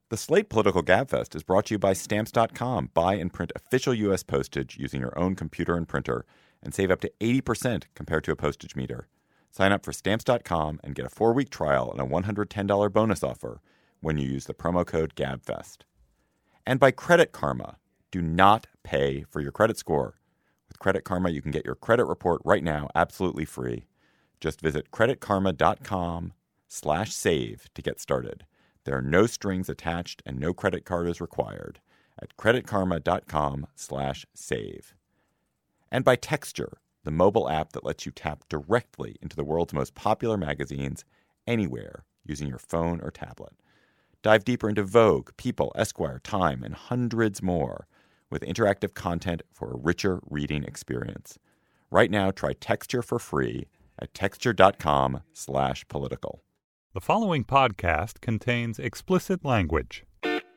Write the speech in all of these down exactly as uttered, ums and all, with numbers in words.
The Slate Political Gabfest is brought to you by Stamps dot com. Buy and print official U S postage using your own computer and printer and save up to eighty percent compared to a postage meter. Sign up for Stamps dot com and get a four-week trial and a one hundred ten dollars bonus offer when you use the promo code GABFEST. And by Credit Karma. Do not pay for your credit score. With Credit Karma, you can get your credit report right now absolutely free. Just visit creditkarma.com slash save to get started. There are no strings attached and no credit card is required at creditkarma.com slash save. And by Texture, the mobile app that lets you tap directly into the world's most popular magazines anywhere using your phone or tablet. Dive deeper into Vogue, People, Esquire, Time, and hundreds more with interactive content for a richer reading experience. Right now, try Texture for free at texture.com slash political. The following podcast contains explicit language.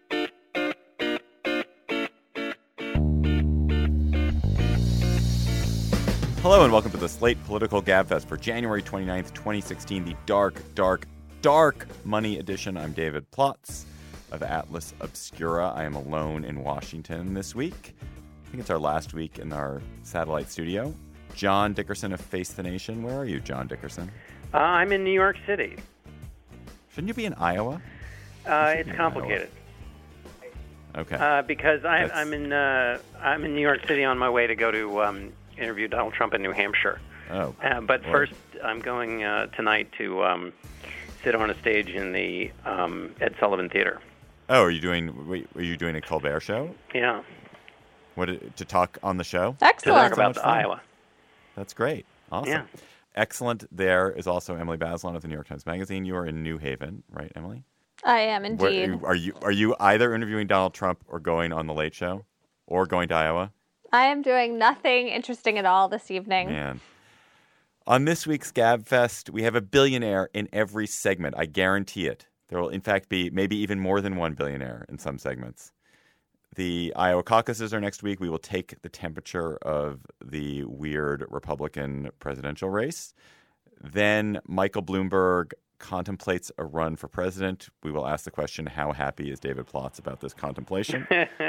Hello and welcome to the Slate Political Gabfest for January twenty-ninth, twenty sixteen, the dark, dark, dark money edition. I'm David Plotz of Atlas Obscura. I am alone in Washington this week. I think it's our last week in our satellite studio. John Dickerson of Face the Nation. Where are you, John Dickerson? Uh, I'm in New York City. Shouldn't you be in Iowa? Uh, it's complicated. Okay. Uh, because I, I'm in uh, I'm in New York City on my way to go to um, interview Donald Trump in New Hampshire. Oh. Uh, but Lord. first, I'm going uh, tonight to um, sit on a stage in the um, Ed Sullivan Theater. Oh, are you doing? Wait, are you doing a Colbert show? Yeah. What to talk on the show? Excellent. To talk about Iowa. That's great. Awesome. Yeah. Excellent. There is also Emily Bazelon of the New York Times Magazine. You are in New Haven, right, Emily? I am indeed. Where, are you are you either interviewing Donald Trump or going on the Late Show, or going to Iowa? I am doing nothing interesting at all this evening. Man. On this week's Gabfest, we have a billionaire in every segment. I guarantee it. There will, in fact, be maybe even more than one billionaire in some segments. The Iowa caucuses are next week. We will take the temperature of the weird Republican presidential race. Then Michael Bloomberg contemplates a run for president. We will ask the question, how happy is David Plotz about this contemplation?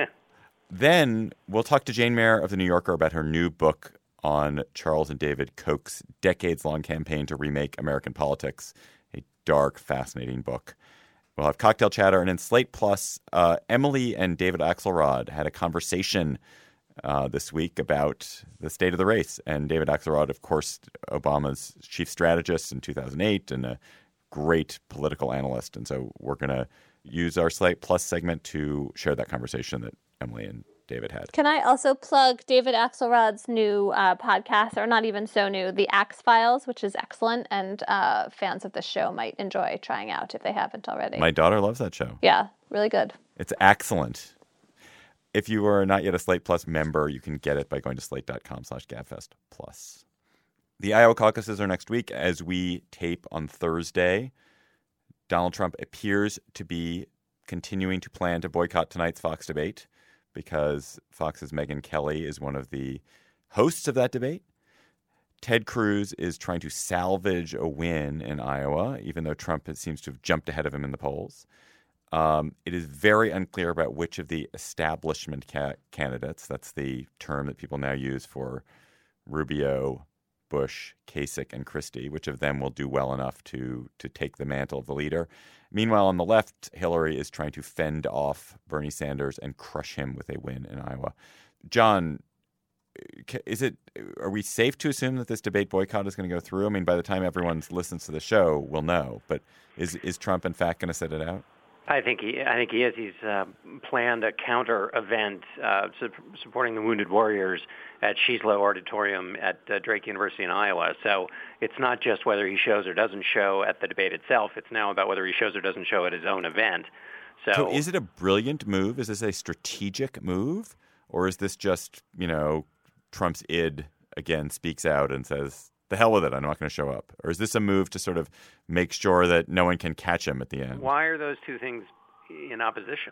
Then we'll talk to Jane Mayer of The New Yorker about her new book on Charles and David Koch's decades-long campaign to remake American politics, a dark, fascinating book. We'll have cocktail chatter, and in Slate Plus, uh, Emily and David Axelrod had a conversation uh, this week about the state of the race. And David Axelrod, of course, Obama's chief strategist in two thousand eight and a great political analyst. And so we're going to use our Slate Plus segment to share that conversation that Emily and David had. Can I also plug David Axelrod's new uh, podcast, or not even so new, The Axe Files, which is excellent, and uh, fans of the show might enjoy trying out if they haven't already. My daughter loves that show. Yeah, really good. It's excellent. If you are not yet a Slate Plus member, you can get it by going to slate.com slash gabfest plus. The Iowa caucuses are next week. As we tape on Thursday, Donald Trump appears to be continuing to plan to boycott tonight's Fox debate, because Fox's Megyn Kelly is one of the hosts of that debate. Ted Cruz is trying to salvage a win in Iowa, even though Trump seems to have jumped ahead of him in the polls. Um, it is very unclear about which of the establishment ca- candidates, that's the term that people now use for Rubio, Bush, Kasich, and Christie, which of them will do well enough to to take the mantle of the leader. Meanwhile, on the left, Hillary is trying to fend off Bernie Sanders and crush him with a win in Iowa. John, is it? Are we safe to assume that this debate boycott is going to go through? I mean, by the time everyone listens to the show, we'll know. But is is Trump, in fact, going to sit it out? I think he. I think he is. He's uh, planned a counter event uh, su- supporting the Wounded Warriors at Shieslow Auditorium at uh, Drake University in Iowa. So it's not just whether he shows or doesn't show at the debate itself. It's now about whether he shows or doesn't show at his own event. So, so is it a brilliant move? Is this a strategic move, or is this just, you know, Trump's id again speaks out and says, the hell with it, I'm not going to show up? Or is this a move to sort of make sure that no one can catch him at the end? Why are those two things in opposition?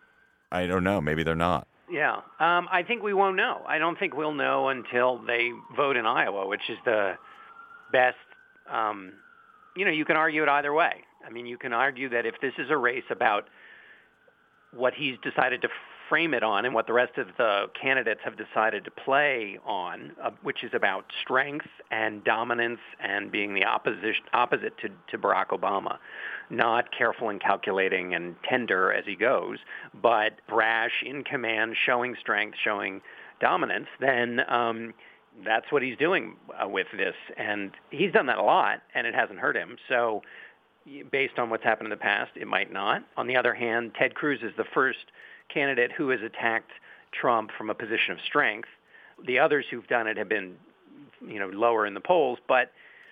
I don't know. Maybe they're not. Yeah. Um, I think we won't know. I don't think we'll know until they vote in Iowa, which is the best. Um, you know, you can argue it either way. I mean, you can argue that if this is a race about what he's decided to frame it on and what the rest of the candidates have decided to play on, uh, which is about strength and dominance and being the opposition, opposite to, to Barack Obama. Not careful and calculating and tender as he goes, but brash, in command, showing strength, showing dominance, then um, that's what he's doing uh, with this. And he's done that a lot, and it hasn't hurt him. So based on what's happened in the past, it might not. On the other hand, Ted Cruz is the first candidate who has attacked Trump from a position of strength. The others who've done it have been, you know, lower in the polls, but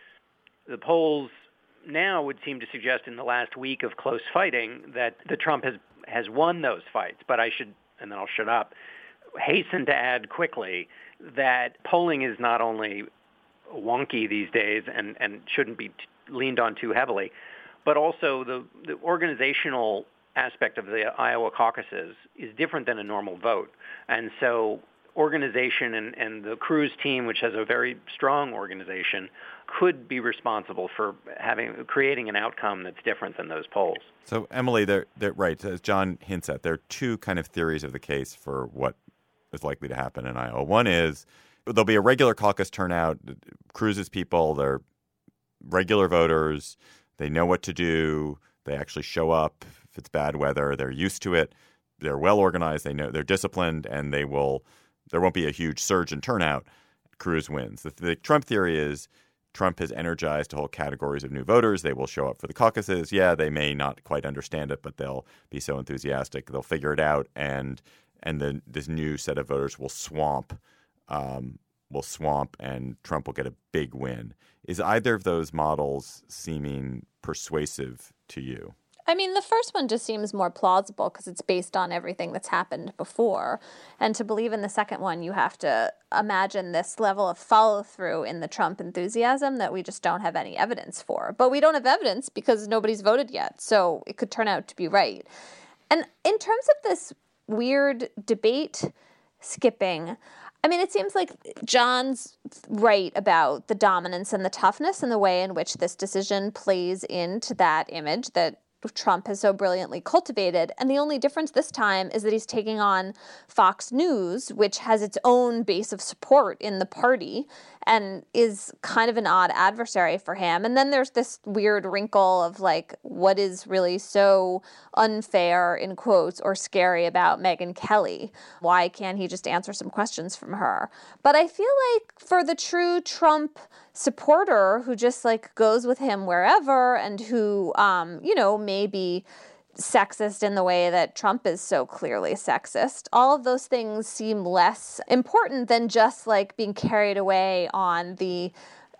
the polls now would seem to suggest in the last week of close fighting that the Trump has, has won those fights. But I should, and then I'll shut up, hasten to add quickly that polling is not only wonky these days and, and shouldn't be t- leaned on too heavily, but also the, the organizational aspect of the Iowa caucuses is different than a normal vote. And so organization and, and the Cruz team, which has a very strong organization, could be responsible for having creating an outcome that's different than those polls. So, Emily, they're, they're right. As John hints at, there are two kind of theories of the case for what is likely to happen in Iowa. One is there'll be a regular caucus turnout. Cruz's people, they're regular voters. They know what to do. They actually show up. If it's bad weather, they're used to it. They're well organized. They know they're disciplined, and they will. There won't be a huge surge in turnout. Cruz wins. The, the Trump theory is Trump has energized whole categories of new voters. They will show up for the caucuses. Yeah, they may not quite understand it, but they'll be so enthusiastic they'll figure it out, and and then this new set of voters will swamp, um, will swamp, and Trump will get a big win. Is either of those models seeming persuasive to you? I mean, the first one just seems more plausible because it's based on everything that's happened before. And to believe in the second one, you have to imagine this level of follow-through in the Trump enthusiasm that we just don't have any evidence for. But we don't have evidence because nobody's voted yet, so it could turn out to be right. And in terms of this weird debate skipping, I mean, it seems like John's right about the dominance and the toughness and the way in which this decision plays into that image that Trump has so brilliantly cultivated. And the only difference this time is that he's taking on Fox News, which has its own base of support in the party and is kind of an odd adversary for him. And then there's this weird wrinkle of like, what is really so unfair, in quotes, or scary about Megyn Kelly? Why can't he just answer some questions from her? But I feel like for the true Trump supporter who just like goes with him wherever and who, um, you know, may be sexist in the way that Trump is so clearly sexist, all of those things seem less important than just like being carried away on the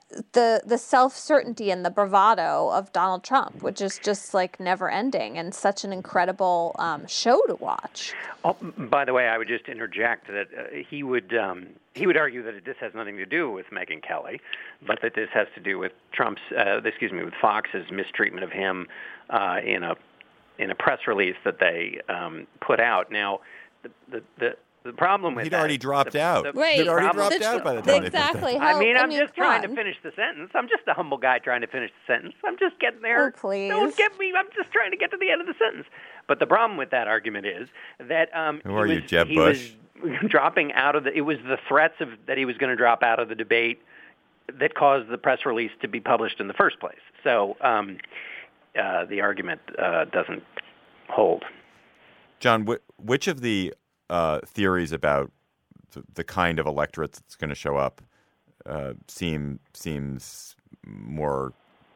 the the self-certainty and the bravado of Donald Trump, which is just like never ending and such an incredible um, show to watch. Oh, by the way, I would just interject that uh, he would um, he would argue that this has nothing to do with Megyn Kelly, but that this has to do with Trump's uh, excuse me with Fox's mistreatment of him uh, in a in a press release that they um, put out. Now, the the, the The problem with He'd that, already dropped the, out. The, right. He'd already problem, dropped out by the time exactly. they I mean, How, I'm I mean, just trying on. to finish the sentence. I'm just a humble guy trying to finish the sentence. I'm just getting there. Oh, please. Don't get me. I'm just trying to get to the end of the sentence. But the problem with that argument is that um, Who he are was, you, Jeb he Bush? was dropping out of the. It was the threats of that he was going to drop out of the debate that caused the press release to be published in the first place. So um, uh, the argument uh, doesn't hold. John, wh- which of the uh, theories about the, the kind of electorate that's going to show up uh, seem seems more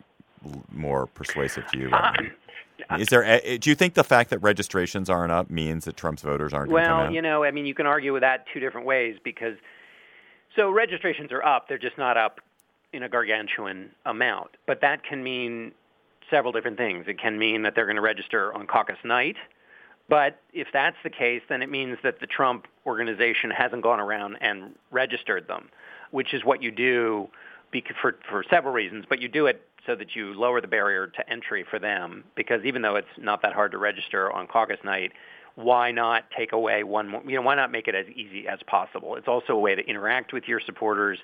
more persuasive to you? Right now? Is there? A, do you think the fact that registrations aren't up means that Trump's voters aren't going to come out? Well, you know, I mean, you can argue with that two different ways because so registrations are up; they're just not up in a gargantuan amount. But that can mean several different things. It can mean that they're going to register on caucus night. But if that's the case, then it means that the Trump organization hasn't gone around and registered them, which is what you do for, for several reasons. But you do it so that you lower the barrier to entry for them, because even though it's not that hard to register on caucus night, why not take away one more, you know, why not make it as easy as possible? It's also a way to interact with your supporters,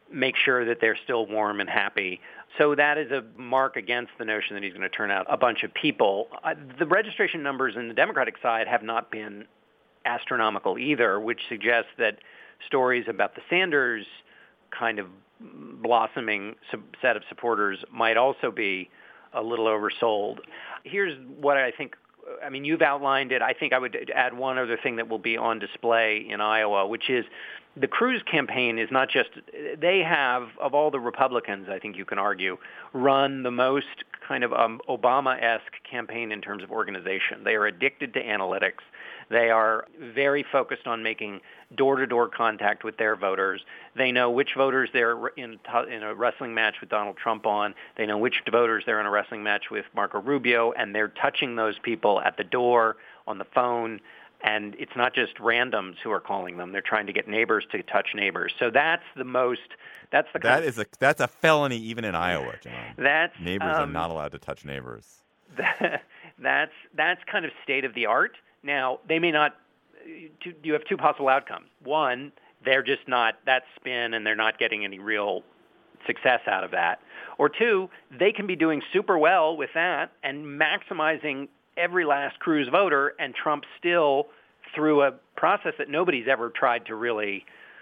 make sure that they're still warm and happy. So that is a mark against the notion that he's going to turn out a bunch of people. Uh, the registration numbers in the Democratic side have not been astronomical either, which suggests that stories about the Sanders kind of blossoming set of supporters might also be a little oversold. Here's what I think. I mean, you've outlined it. I think I would add one other thing that will be on display in Iowa, which is the Cruz campaign is not just, they have, of all the Republicans, I think you can argue, run the most kind of um, Obama-esque campaign in terms of organization. They are addicted to analytics. They are very focused on making door-to-door contact with their voters. They know which voters they're in, in a wrestling match with Donald Trump on. They know which voters they're in a wrestling match with Marco Rubio, and they're touching those people at the door, on the phone. And it's not just randoms who are calling them. They're trying to get neighbors to touch neighbors. So that's the most, that's the That kind is a, that's a felony even in Iowa, John. That's, neighbors um, are not allowed to touch neighbors. That, that's, that's kind of state of the art. Now, they may not, you have two possible outcomes. One, they're just not, that spin and they're not getting any real success out of that. Or two, they can be doing super well with that and maximizing every last Cruz voter, and Trump still, through a process that nobody's ever tried to really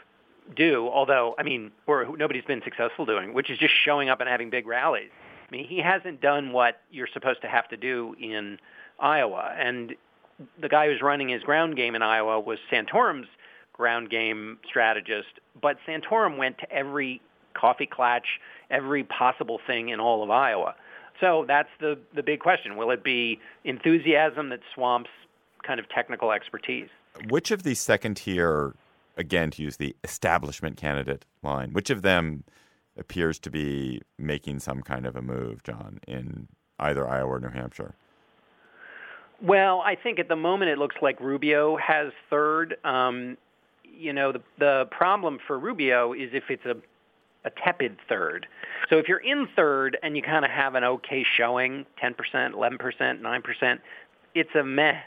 do, although, I mean, or nobody's been successful doing, which is just showing up and having big rallies. I mean, he hasn't done what you're supposed to have to do in Iowa. And the guy who's running his ground game in Iowa was Santorum's ground game strategist, but Santorum went to every coffee klatch, every possible thing in all of Iowa. So that's the, the big question. Will it be enthusiasm that swamps kind of technical expertise? Which of these second-tier, again, to use the establishment candidate line, which of them appears to be making some kind of a move, John, in either Iowa or New Hampshire? Well, I think at the moment it looks like Rubio has third. Um, you know, the, the problem for Rubio is if it's a a tepid third. So if you're in third and you kind of have an okay showing, ten percent, eleven percent, nine percent, it's a meh.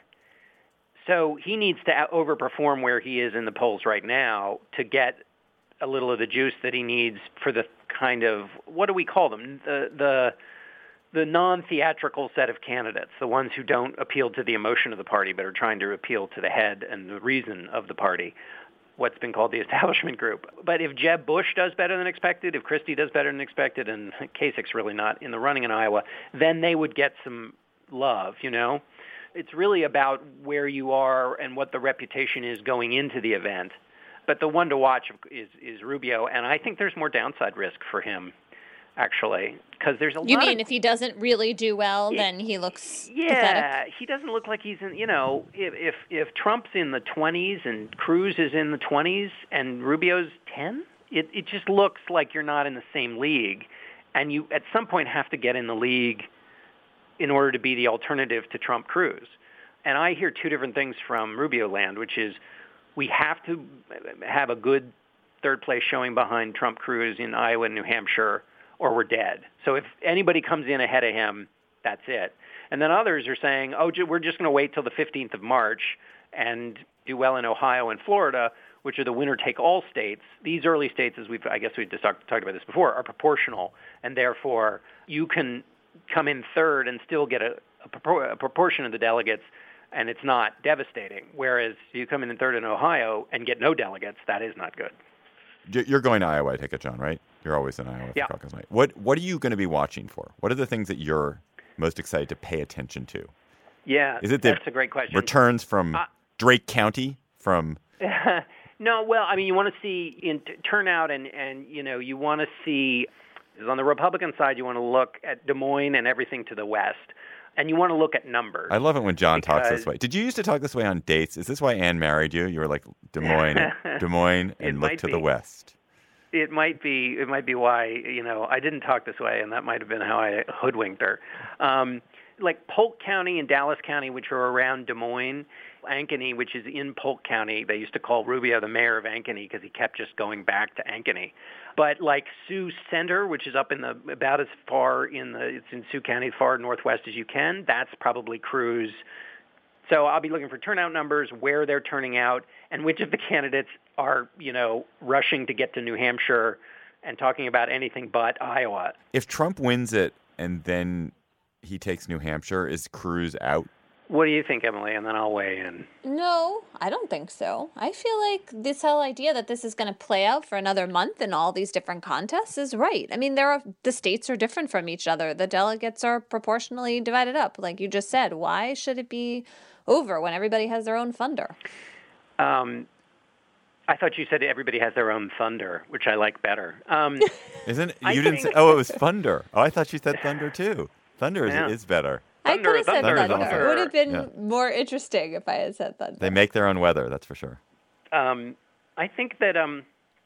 So he needs to overperform where he is in the polls right now to get a little of the juice that he needs for the kind of, what do we call them? The the the non-theatrical set of candidates, the ones who don't appeal to the emotion of the party but are trying to appeal to the head and the reason of the party, what's been called the establishment group. But if Jeb Bush does better than expected, if Christie does better than expected, and Kasich's really not in the running in Iowa, then they would get some love, you know? It's really about where you are and what the reputation is going into the event. But the one to watch is, is Rubio, and I think there's more downside risk for him, actually, because there's a you lot mean of, if he doesn't really do well, yeah, then he looks yeah, pathetic? he doesn't look like he's in, you know, if, if if Trump's in the twenties and Cruz is in the twenties and Rubio's ten, it, it just looks like you're not in the same league, and you at some point have to get in the league in order to be the alternative to Trump Cruz. And I hear two different things from Rubio land, which is we have to have a good third place showing behind Trump Cruz in Iowa and New Hampshire, or we're dead. So if anybody comes in ahead of him, that's it. And then others are saying, oh, we're just going to wait till the fifteenth of March and do well in Ohio and Florida, which are the winner-take-all states. These early states, as we've, I guess we've just talked, talked about this before, are proportional, and therefore you can come in third and still get a, a, propor- a proportion of the delegates, and it's not devastating. Whereas you come in third in Ohio and get no delegates, that is not good. You're going to Iowa, I take it, John, right? You're always in Iowa for yeah. caucus night. What What are you going to be watching for? What are the things that you're most excited to pay attention to? Yeah, is it the that's a great question. Returns from uh, Drake County? From No, well, I mean, you want to see in t- turnout, and, and, you know, you want to see, on the Republican side, you want to look at Des Moines and everything to the west. And you want to look at numbers. I love it when John because... talks this way. Did you used to talk this way on dates? Is this why Anne married you? You were like, Des Moines, Des Moines, and look to be. the west. It might be. It might be why, you know, I didn't talk this way, and that might have been how I hoodwinked her. Um, like Polk County and Dallas County, which are around Des Moines, Ankeny, which is in Polk County. They used to call Rubio the mayor of Ankeny because he kept just going back to Ankeny. But like Sioux Center, which is up in the about as far in the it's in Sioux County, as far northwest as you can. That's probably Cruz. So I'll be looking for turnout numbers, where they're turning out, and which of the candidates are, you know, rushing to get to New Hampshire and talking about anything but Iowa. If Trump wins it and then he takes New Hampshire, is Cruz out? What do you think, Emily? And then I'll weigh in. No, I don't think so. I feel like this whole idea that this is going to play out for another month in all these different contests is right. I mean, there are the states are different from each other. The delegates are proportionally divided up, like you just said. Why should it be over when everybody has their own funder? Um, I thought you said everybody has their own thunder, which I like better. Um, Isn't I you didn't think- say? Oh, it was thunder. Oh, I thought you said thunder too. Thunder is, Yeah. is better. Thunder, I could have said thunder, thunder. thunder. It would have been Yeah. more interesting if I had said thunder. They make their own weather, that's for sure. Um, I think that um,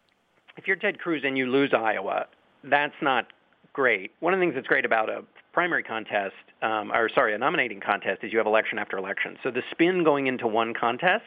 if you're Ted Cruz and you lose Iowa, that's not great. One of the things that's great about a primary contest, um, or sorry, a nominating contest, is you have election after election. So the spin going into one contest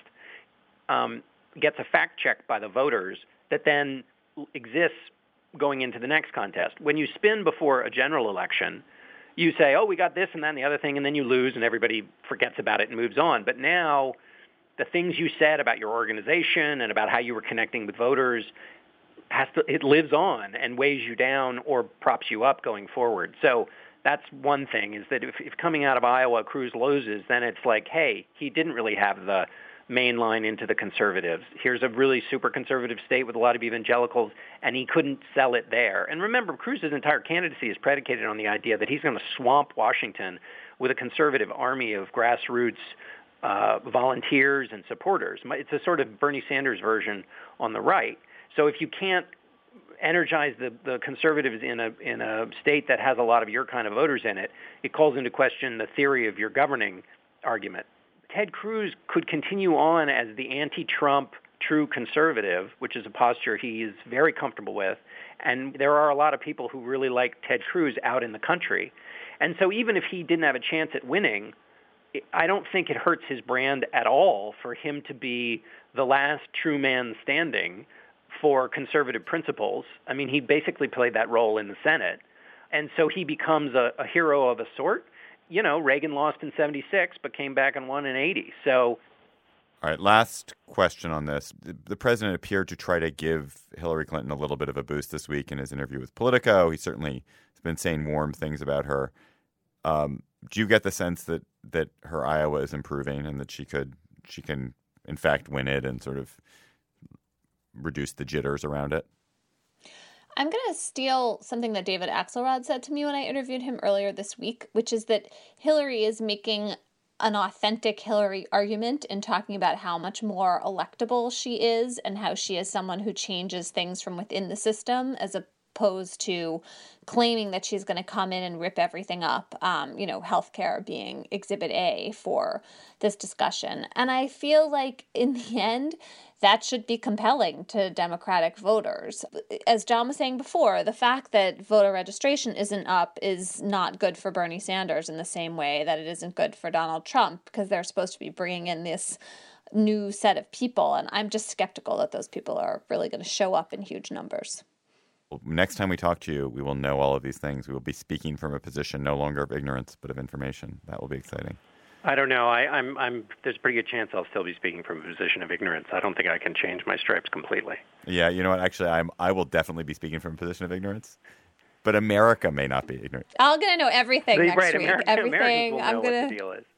um, gets a fact check by the voters that then exists going into the next contest. When you spin before a general election, you say, oh, we got this and that and the other thing, and then you lose and everybody forgets about it and moves on. But now the things you said about your organization and about how you were connecting with voters, has to, it lives on and weighs you down or props you up going forward. So that's one thing, is that if, if coming out of Iowa Cruz loses, then it's like, hey, he didn't really have the main line into the conservatives. Here's a really super conservative state with a lot of evangelicals, and he couldn't sell it there. And remember, Cruz's entire candidacy is predicated on the idea that he's going to swamp Washington with a conservative army of grassroots uh, volunteers and supporters. It's a sort of Bernie Sanders version on the right. So if you can't energize the, the conservatives in a in a state that has a lot of your kind of voters in it, it calls into question the theory of your governing argument. Ted Cruz could continue on as the anti-Trump true conservative, which is a posture he is very comfortable with. And there are a lot of people who really like Ted Cruz out in the country. And so even if he didn't have a chance at winning, I don't think it hurts his brand at all for him to be the last true man standing for conservative principles. I mean, he basically played that role in the Senate. And so he becomes a, a hero of a sort. You know, Reagan lost in seventy-six, but came back and won in eighty. So, all right, last question on this. The, the president appeared to try to give Hillary Clinton a little bit of a boost this week in his interview with Politico. He certainly has been saying warm things about her. Um, do you get the sense that, that her Iowa is improving and that she could she can, in fact, win it and sort of reduce the jitters around it? I'm going to steal something that David Axelrod said to me when I interviewed him earlier this week, which is that Hillary is making an authentic Hillary argument in talking about how much more electable she is and how she is someone who changes things from within the system, as opposed to claiming that she's going to come in and rip everything up, um, you know, healthcare being exhibit A for this discussion. And I feel like in the end, that should be compelling to Democratic voters. As John was saying before, the fact that voter registration isn't up is not good for Bernie Sanders in the same way that it isn't good for Donald Trump, because they're supposed to be bringing in this new set of people. And I'm just skeptical that those people are really going to show up in huge numbers. Next time we talk to you, we will know all of these things. We will be speaking from a position no longer of ignorance, but of information. That will be exciting. I don't know. I, I'm, I'm, there's a pretty good chance I'll still be speaking from a position of ignorance. I don't think I can change my stripes completely. Yeah, you know what? Actually, I'm, I will definitely be speaking from a position of ignorance. But America may not be ignorant. I'm going to know everything They, next right, week. America, everything. Americans will I'm know going what to. the deal is.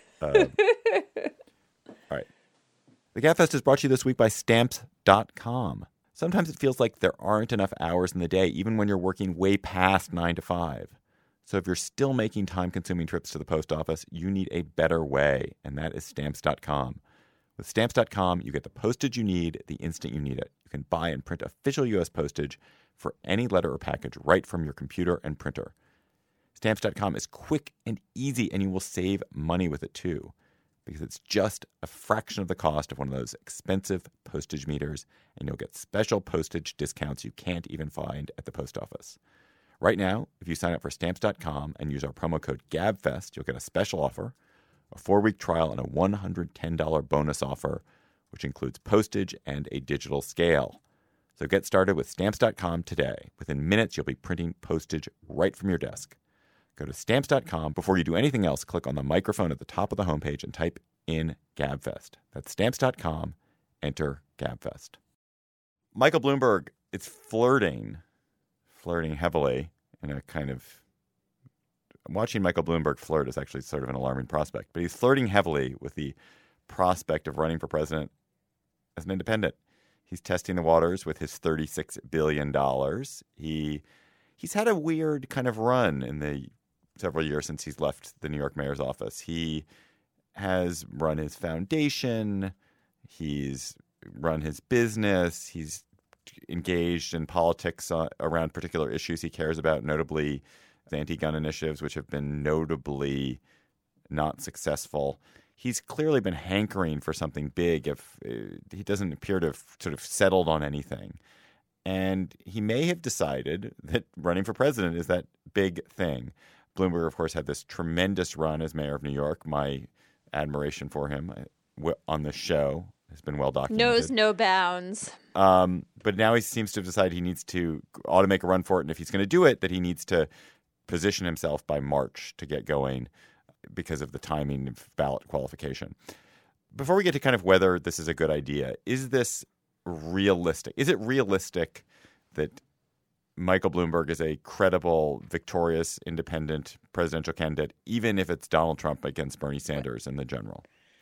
Um, all right. The GabFest is brought to you this week by Stamps dot com. Sometimes it feels like there aren't enough hours in the day, even when you're working way past nine to five. So if you're still making time-consuming trips to the post office, you need a better way, and that is Stamps dot com. With Stamps dot com, you get the postage you need the instant you need it. You can buy and print official U S postage for any letter or package right from your computer and printer. Stamps dot com is quick and easy, and you will save money with it too, because it's just a fraction of the cost of one of those expensive postage meters, and you'll get special postage discounts you can't even find at the post office. Right now, if you sign up for Stamps dot com and use our promo code GABFEST, you'll get a special offer, a four-week trial, and a one hundred ten dollars bonus offer, which includes postage and a digital scale. So get started with Stamps dot com today. Within minutes, you'll be printing postage right from your desk. Go to Stamps dot com. Before you do anything else, click on the microphone at the top of the homepage and type in GabFest. That's Stamps dot com. Enter GabFest. Michael Bloomberg is flirting flirting heavily in a kind of watching Michael Bloomberg flirt is actually sort of an alarming prospect, but he's flirting heavily with the prospect of running for president as an independent. He's testing the waters with his thirty-six billion dollars. He he's had a weird kind of run in the several years since he's left the New York mayor's office. He has run his foundation. He's run his business. He's engaged in politics uh, around particular issues he cares about, notably the anti-gun initiatives, which have been notably not successful. He's clearly been hankering for something big if uh, he doesn't appear to have sort of settled on anything. And he may have decided that running for president is that big thing. Bloomberg, of course, had this tremendous run as mayor of New York. My admiration for him on the show has been well documented. Knows no bounds. Um, but now he seems to have decided he needs to ought to make a run for it. And if he's going to do it, that he needs to position himself by March to get going because of the timing of ballot qualification. Before we get to kind of whether this is a good idea, is this realistic? Is it realistic that Michael Bloomberg is a credible, victorious, independent presidential candidate, even if it's Donald Trump against Bernie Sanders in the general?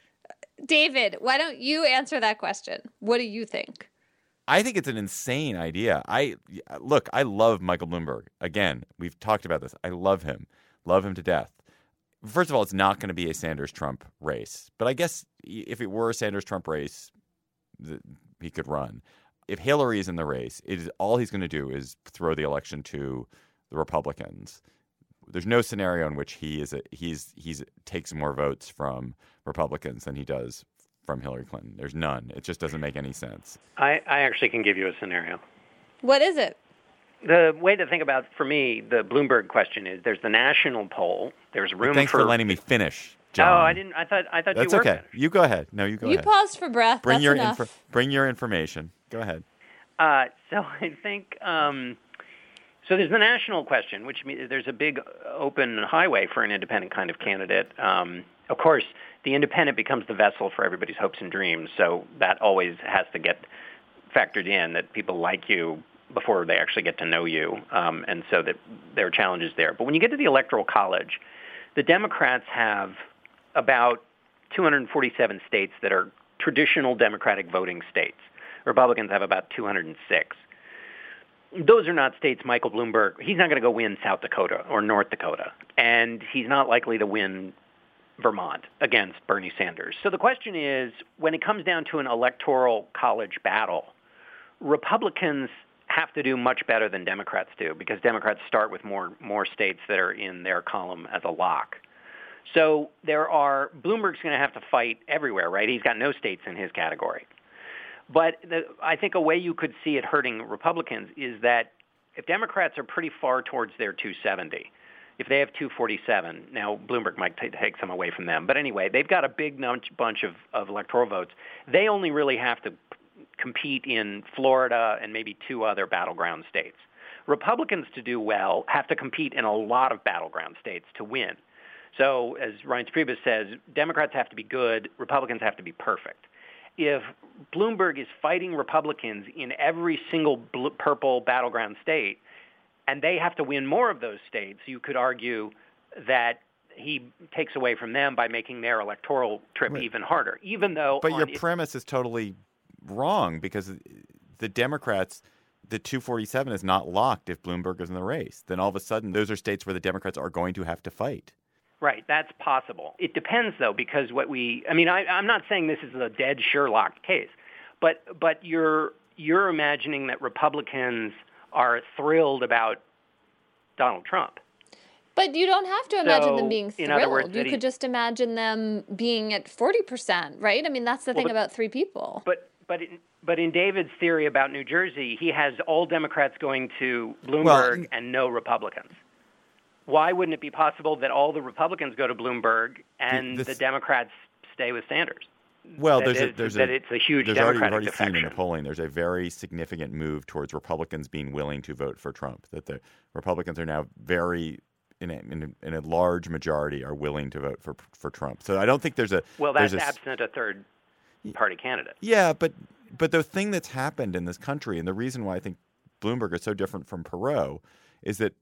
David, why don't you answer that question? What do you think? I think it's an insane idea. I look, I love Michael Bloomberg. Again, we've talked about this. I love him. Love him to death. First of all, it's not going to be a Sanders-Trump race. But I guess if it were a Sanders-Trump race, he could run. If Hillary is in the race, it is all he's going to do is throw the election to the Republicans. There's no scenario in which he is a, he's he's takes more votes from Republicans than he does from Hillary Clinton. There's none. It just doesn't make any sense. I, I actually can give you a scenario. What is it? The way to think about, for me, the Bloomberg question is there's the national poll. There's room but thanks for... for letting me finish, John. Oh, I didn't. I thought I thought That's you were okay. finished. You go ahead. No, you go you ahead. You paused for breath. Bring That's your enough. Inf- bring your information. Go ahead. Uh, so I think um, so. There's the national question, which means there's a big open highway for an independent kind of candidate. Um, of course, the independent becomes the vessel for everybody's hopes and dreams. So that always has to get factored in, that people like you before they actually get to know you, um, and so that there are challenges there. But when you get to the Electoral College, the Democrats have about two hundred forty-seven states that are traditional Democratic voting states. Republicans have about two hundred six. Those are not states Michael Bloomberg, he's not going to go win South Dakota or North Dakota, and he's not likely to win Vermont against Bernie Sanders. So the question is, when it comes down to an Electoral College battle, Republicans have to do much better than Democrats do, because Democrats start with more more states that are in their column as a lock. So there are Bloomberg's going to have to fight everywhere, right? He's got no states in his category. But the, I think a way you could see it hurting Republicans is that if Democrats are pretty far towards their two seventy, if they have two forty-seven, now Bloomberg might t- take some away from them. But anyway, they've got a big bunch of, of electoral votes. They only really have to compete in Florida and maybe two other battleground states. Republicans, to do well, have to compete in a lot of battleground states to win. So as Reince Priebus says, Democrats have to be good, Republicans have to be perfect. If Bloomberg is fighting Republicans in every single blue, purple battleground state, and they have to win more of those states, you could argue that he takes away from them by making their electoral trip Wait. even harder, even though... But your it, premise is totally wrong, because the Democrats, the two forty-seven is not locked if Bloomberg is in the race. Then all of a sudden, those are states where the Democrats are going to have to fight. Right, that's possible. It depends, though, because what we, I mean, I, I'm not saying this is a dead, sure locked case, but but you're you're imagining that Republicans are thrilled about Donald Trump. But you don't have to imagine so, them being thrilled. In other words, you he, could just imagine them being at forty percent, right? I mean, that's the well, thing but, about three people. But but in, but in David's theory about New Jersey, he has all Democrats going to Bloomberg well, and no Republicans. Why wouldn't it be possible that all the Republicans go to Bloomberg and this, the Democrats stay with Sanders? Well, that there's is, a, there's that a, it's a huge there's Democratic already, already defection. seen in the polling, there's a very significant move towards Republicans being willing to vote for Trump. That the Republicans are now very, in a, in a, in a large majority, are willing to vote for for Trump. So I don't think there's a well, that's a, absent a third party candidate. Yeah, but but the thing that's happened in this country, and the reason why I think Bloomberg is so different from Perot is that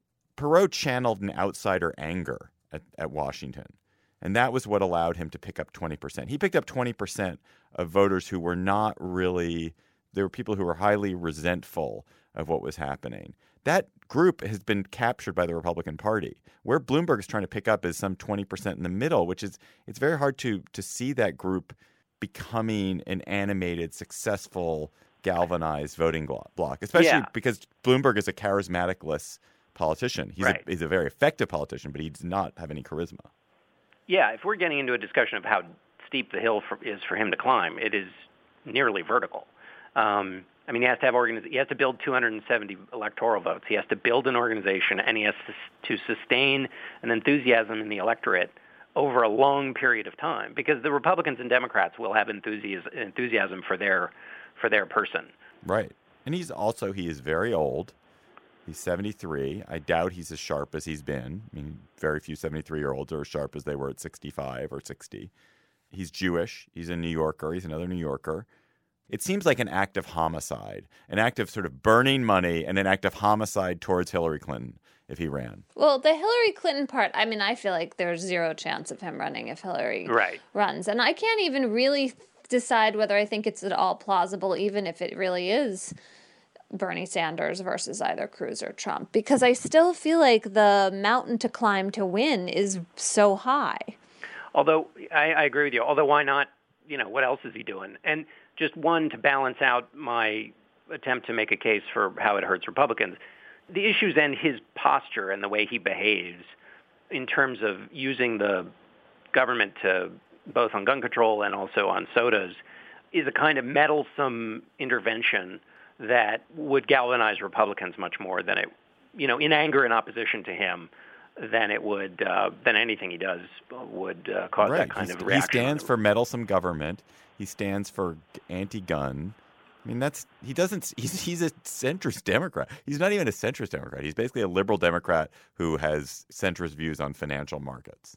Perot channeled an outsider anger at, at Washington. And that was what allowed him to pick up twenty percent. He picked up twenty percent of voters who were not really – there were people who were highly resentful of what was happening. That group has been captured by the Republican Party. Where Bloomberg is trying to pick up is some twenty percent in the middle, which is – it's very hard to to see that group becoming an animated, successful, galvanized voting bloc, especially yeah. because Bloomberg is a charismatic-less politician. He's, right. a, he's a very effective politician, but he does not have any charisma. Yeah, if we're getting into a discussion of how steep the hill for, is for him to climb, it is nearly vertical. Um, I mean, he has to have organiz- he has to build two hundred seventy electoral votes. He has to build an organization, and he has to, to sustain an enthusiasm in the electorate over a long period of time, because the Republicans and Democrats will have enthusiasm enthusiasm for their for their person. Right, and he's also he is very old. He's seventy-three. I doubt he's as sharp as he's been. I mean, very few seventy-three-year-olds are as sharp as they were at sixty-five or sixty. He's Jewish. He's a New Yorker. He's another New Yorker. It seems like an act of homicide, an act of sort of burning money and an act of homicide towards Hillary Clinton if he ran. Well, the Hillary Clinton part, I mean, I feel like there's zero chance of him running if Hillary right. runs. And I can't even really decide whether I think it's at all plausible, even if it really is Bernie Sanders versus either Cruz or Trump, because I still feel like the mountain to climb to win is so high. Although, I, I agree with you. Although, why not, you know, what else is he doing? And just one, to balance out my attempt to make a case for how it hurts Republicans, the issues and his posture and the way he behaves in terms of using the government to both on gun control and also on sodas is a kind of meddlesome intervention that would galvanize Republicans much more than it, you know, in anger and opposition to him, than it would, uh, than anything he does would uh, cause right. that kind He's, of reaction. He stands for meddlesome government. He stands for anti-gun. I mean, that's he doesn't. He's he's a centrist Democrat. He's not even a centrist Democrat. He's basically a liberal Democrat who has centrist views on financial markets.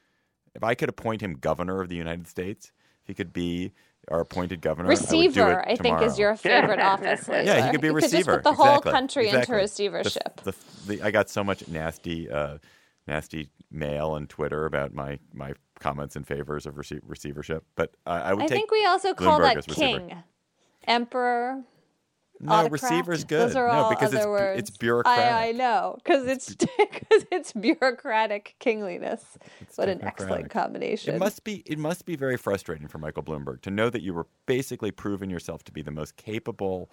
If I could appoint him governor of the United States, if he could be our appointed governor. Receiver, I, I think, is your favorite office. Later. Yeah, he could be a receiver. Could just put the whole exactly. country exactly. into receivership. The, the, the, I got so much nasty, uh, nasty mail and Twitter about my, my comments and favors of rece- receivership, but uh, I would. I take think we also Bloomberg call that receiver. king, emperor. No, autocrat. receiver's good. Those are no, all because other it's words. it's bureaucratic. I, I know, because it's because it's bureaucratic kingliness. It's what an excellent combination! It must be it must be very frustrating for Michael Bloomberg to know that you were basically proving yourself to be the most capable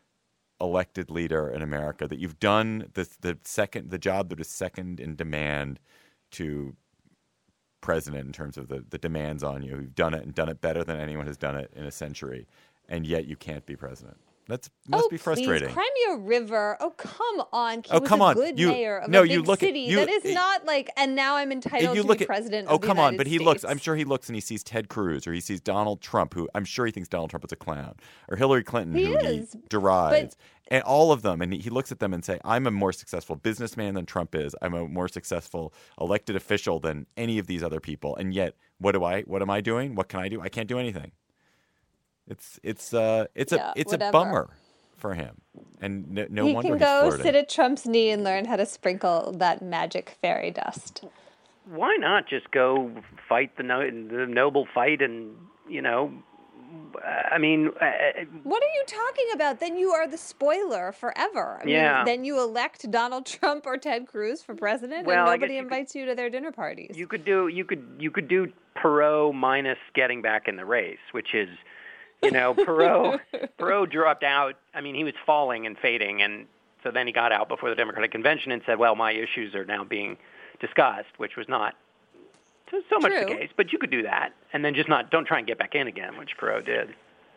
elected leader in America. That you've done the the second the job that is second in demand to president in terms of the, the demands on you. You've done it and done it better than anyone has done it in a century, and yet you can't be president. That must oh, be frustrating. Please. Crimea River. Oh, come on. He oh, was come a on. good you, mayor of no, a big you look city. At, you, that is it, not like, and now I'm entitled you to look be at, president oh, of the come United on. But he States. looks, I'm sure he looks and he sees Ted Cruz or he sees Donald Trump, who I'm sure he thinks Donald Trump is a clown, or Hillary Clinton, he who is, he derides. But, and all of them. And he, he looks at them and say, I'm a more successful businessman than Trump is. I'm a more successful elected official than any of these other people. And yet, what do I, what am I doing? What can I do? I can't do anything. It's, it's, uh, it's yeah, a, it's whatever. a bummer for him, and no, no he wonder can he's go flirting. sit at Trump's knee and learn how to sprinkle that magic fairy dust. Why not just go fight the, no, the noble fight and, you know, I mean... Uh, what are you talking about? Then you are the spoiler forever. I mean, yeah. Then you elect Donald Trump or Ted Cruz for president, well, and nobody you invites could, you to their dinner parties. You could do you could you could do Perot minus getting back in the race, which is, you know, Perot Perot dropped out. I mean, he was falling and fading, and so then he got out before the Democratic Convention and said, "Well, my issues are now being discussed," which was not so, so much True. the case. But you could do that, and then just not don't try and get back in again, which Perot did.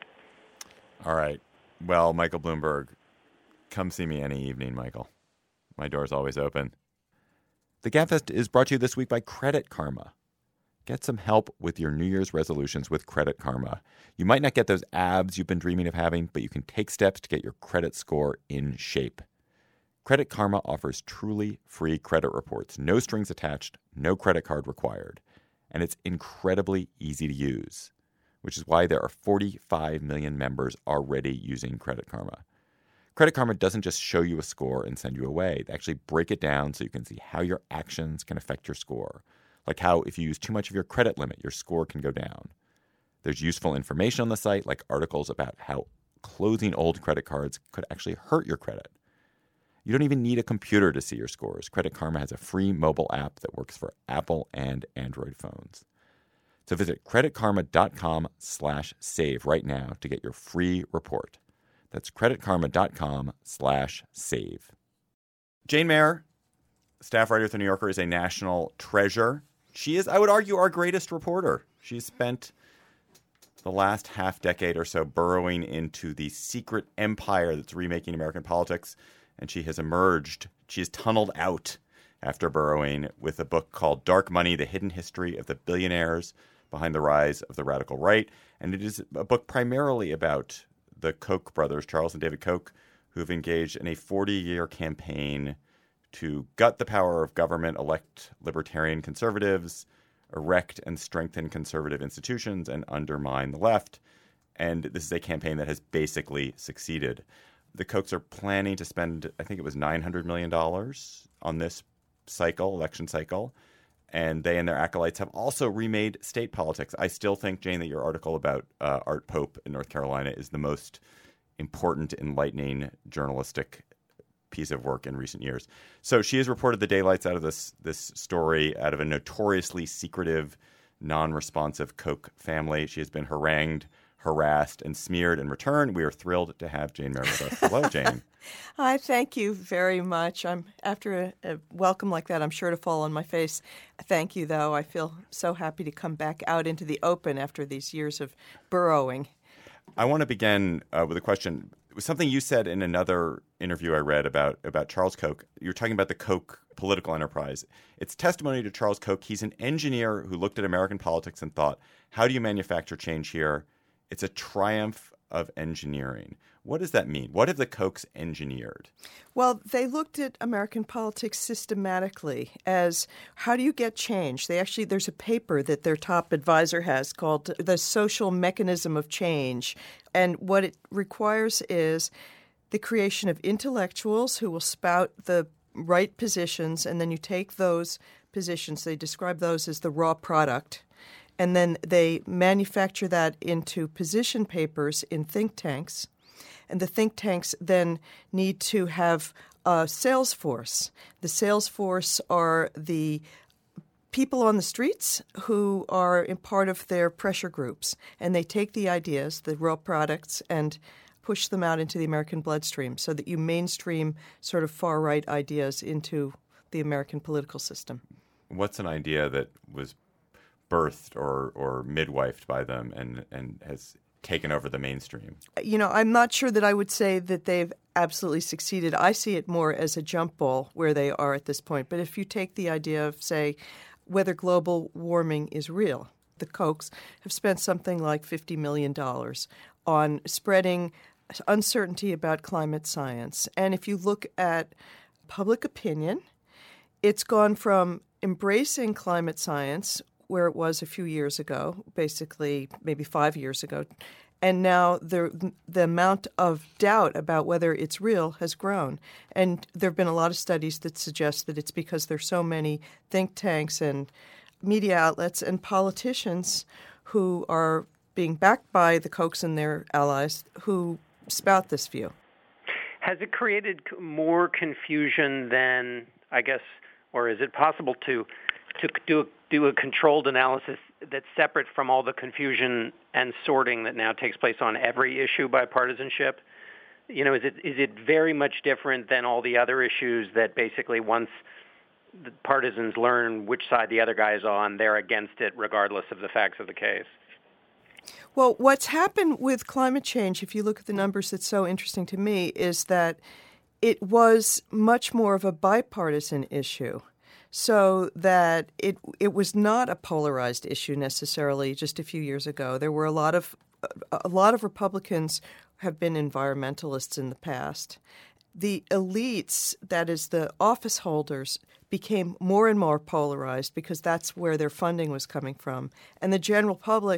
All right. Well, Michael Bloomberg, come see me any evening, Michael. My door's always open. The GabFest is brought to you this week by Credit Karma. Get some help with your New Year's resolutions with Credit Karma. You might not get those abs you've been dreaming of having, but you can take steps to get your credit score in shape. Credit Karma offers truly free credit reports, no strings attached, no credit card required, and it's incredibly easy to use, which is why there are forty-five million members already using Credit Karma. Credit Karma doesn't just show you a score and send you away. They actually break it down so you can see how your actions can affect your score. Like how if you use too much of your credit limit, your score can go down. There's useful information on the site, like articles about how closing old credit cards could actually hurt your credit. You don't even need a computer to see your scores. Credit Karma has a free mobile app that works for Apple and Android phones. So visit creditkarma.com slash save right now to get your free report. That's creditkarma.com slash save. Jane Mayer, staff writer at The New Yorker, is a national treasure. She is, I would argue, our greatest reporter. She's spent the last half decade or so burrowing into the secret empire that's remaking American politics, and she has emerged. She has tunneled out after burrowing with a book called Dark Money, The Hidden History of the Billionaires Behind the Rise of the Radical Right. And it is a book primarily about the Koch brothers, Charles and David Koch, who've engaged in a forty-year campaign to gut the power of government, elect libertarian conservatives, erect and strengthen conservative institutions, and undermine the left. And this is a campaign that has basically succeeded. The Kochs are planning to spend, I think it was nine hundred million dollars on this cycle, election cycle. And they and their acolytes have also remade state politics. I still think, Jane, that your article about uh, Art Pope in North Carolina is the most important, enlightening journalistic piece of work in recent years. So she has reported the daylights out of this this story, out of a notoriously secretive, non-responsive Koch family. She has been harangued, harassed, and smeared in return. We are thrilled to have Jane Mayer with us. Hello, Jane. Hi, thank you very much. I'm after a, a welcome like that, I'm sure to fall on my face. Thank you, though. I feel so happy to come back out into the open after these years of burrowing. I want to begin uh, with a question. It was something you said in another interview I read about, about Charles Koch. You're talking about the Koch political enterprise. It's testimony to Charles Koch. He's an engineer who looked at American politics and thought, how do you manufacture change here? It's a triumph of engineering. What does that mean? What have the Kochs engineered? Well, they looked at American politics systematically as how do you get change? They actually, there's a paper that their top advisor has called The Social Mechanism of Change. And what it requires is the creation of intellectuals who will spout the right positions, and then you take those positions, they describe those as the raw product, and then they manufacture that into position papers in think tanks. And the think tanks then need to have a sales force. The sales force are the people on the streets who are in part of their pressure groups. And they take the ideas, the raw products, and push them out into the American bloodstream so that you mainstream sort of far-right ideas into the American political system. What's an idea that was birthed or, or midwifed by them and, and has taken over the mainstream? You know, I'm not sure that I would say that they've absolutely succeeded. I see it more as a jump ball where they are at this point. But if you take the idea of, say, whether global warming is real, the Kochs have spent something like fifty million dollars on spreading uncertainty about climate science. And if you look at public opinion, it's gone from embracing climate science, where it was a few years ago, basically maybe five years ago, and now the the amount of doubt about whether it's real has grown. And there have been a lot of studies that suggest that it's because there's so many think tanks and media outlets and politicians who are being backed by the Kochs and their allies who spout this view. Has it created more confusion than, I guess, or is it possible to to do a, do a controlled analysis that's separate from all the confusion and sorting that now takes place on every issue by partisanship? You know, is it is it very much different than all the other issues that basically once the partisans learn which side the other guy is on, they're against it regardless of the facts of the case? Well, what's happened with climate change, if you look at the numbers that's so interesting to me, is that it was much more of a bipartisan issue. So that it it was not a polarized issue necessarily just a few years ago. There were a lot of a lot of Republicans have been environmentalists in the past. The elites, that is the office holders, became more and more polarized because that's where their funding was coming from. And the general public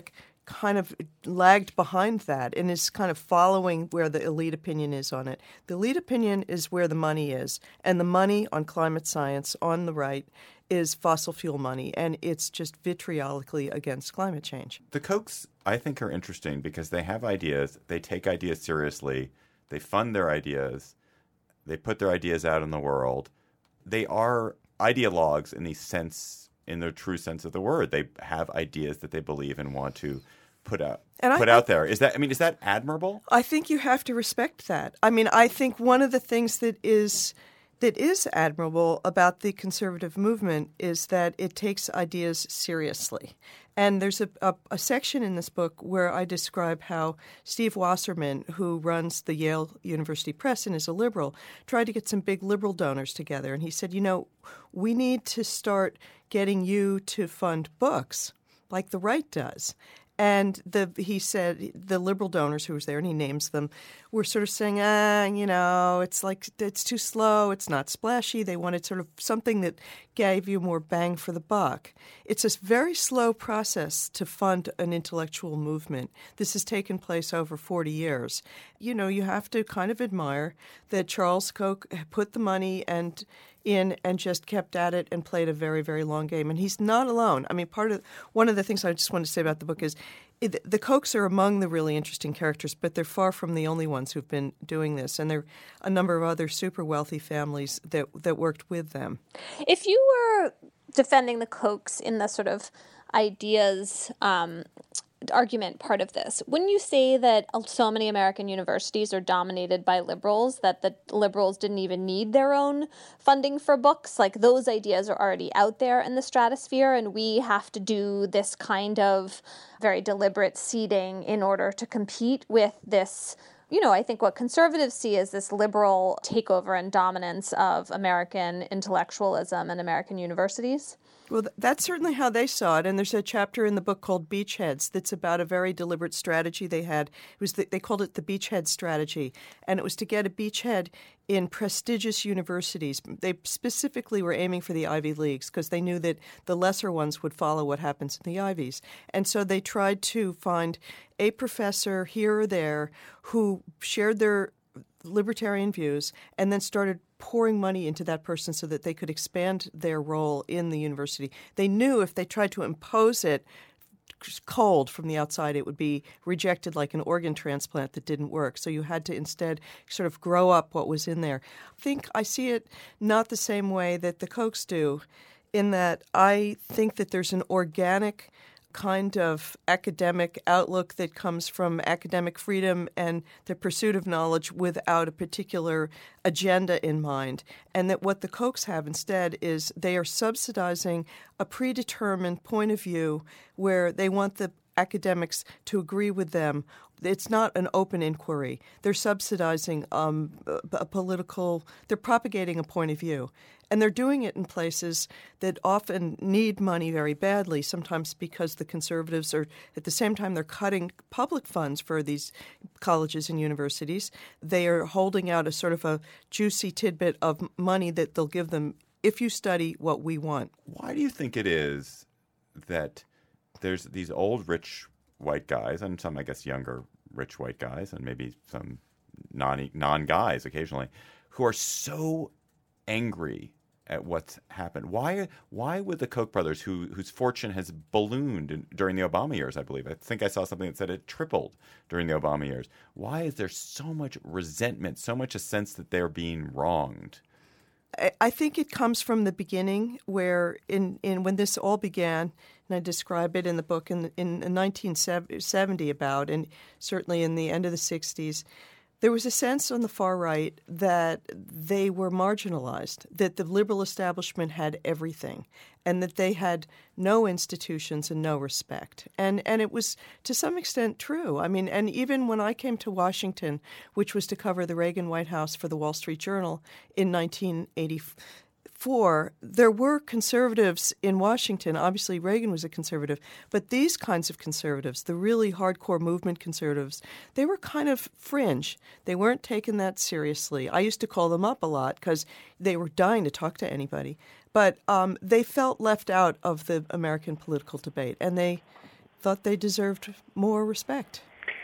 kind of lagged behind that and is kind of following where the elite opinion is on it. The elite opinion is where the money is, and the money on climate science on the right is fossil fuel money, and it's just vitriolically against climate change. The Kochs, I think, are interesting because they have ideas. They take ideas seriously. They fund their ideas. They put their ideas out in the world. They are ideologues in the sense, in the true sense of the word. They have ideas that they believe and want to put out and put I, out there. Is that I mean, is that admirable? I think you have to respect that. I mean, I think one of the things that is that is admirable about the conservative movement is that it takes ideas seriously. And there's a, a, a section in this book where I describe how Steve Wasserman, who runs the Yale University Press and is a liberal, tried to get some big liberal donors together. And he said, you know, we need to start getting you to fund books like the right does. And the he said the liberal donors who was there, and he names them, were sort of saying, ah, you know, it's like it's too slow, it's not splashy. They wanted sort of something that gave you more bang for the buck. It's a very slow process to fund an intellectual movement. This has taken place over forty years. You know, you have to kind of admire that Charles Koch put the money and in and just kept at it and played a very, very long game. And he's not alone. I mean, part of one of the things I just want to say about the book is it, the Kochs are among the really interesting characters, but they're far from the only ones who've been doing this. And there are a number of other super wealthy families that that worked with them. If you were defending the Kochs in the sort of ideas um, argument part of this, wouldn't you say that so many American universities are dominated by liberals that the liberals didn't even need their own funding for books? Like, those ideas are already out there in the stratosphere, and we have to do this kind of very deliberate seeding in order to compete with this. You know, I think what conservatives see is this liberal takeover and dominance of American intellectualism and American universities. Well, that's certainly how they saw it. And there's a chapter in the book called Beachheads that's about a very deliberate strategy they had. It was the, they called it the Beachhead strategy. And it was to get a beachhead in prestigious universities. They specifically were aiming for the Ivy Leagues because they knew that the lesser ones would follow what happens in the Ivies. And so they tried to find a professor here or there who shared their libertarian views and then started pouring money into that person so that they could expand their role in the university. They knew if they tried to impose it cold from the outside, it would be rejected like an organ transplant that didn't work. So you had to instead sort of grow up what was in there. I think I see it not the same way that the Kochs do, in that I think that there's an organic kind of academic outlook that comes from academic freedom and the pursuit of knowledge without a particular agenda in mind. And that what the Kochs have instead is they are subsidizing a predetermined point of view where they want the academics to agree with them. It's not an open inquiry. They're subsidizing um, a political, they're propagating a point of view. And they're doing it in places that often need money very badly, sometimes because the conservatives are, at the same time they're cutting public funds for these colleges and universities. They are holding out a sort of a juicy tidbit of money that they'll give them if you study what we want. Why do you think it is that there's these old rich white guys, and some, I guess, younger rich white guys, and maybe some non non guys occasionally, who are so angry at what's happened? Why why would the Koch brothers, who whose fortune has ballooned in, during the Obama years, I believe, I think I saw something that said it tripled during the Obama years. Why is there so much resentment, so much a sense that they're being wronged? I think it comes from the beginning, where in, in when this all began, and I describe it in the book in in nineteen seventy about, and certainly in the end of the sixties, there was a sense on the far right that they were marginalized, that the liberal establishment had everything, and that they had no institutions and no respect. And and it was to some extent true. I mean, and even when I came to Washington, which was to cover the Reagan White House for the Wall Street Journal in nineteen eighty-four, there were conservatives in Washington. Obviously, Reagan was a conservative, but these kinds of conservatives, the really hardcore movement conservatives, they were kind of fringe. They weren't taken that seriously. I used to call them up a lot because they were dying to talk to anybody. But um, they felt left out of the American political debate, and they thought they deserved more respect.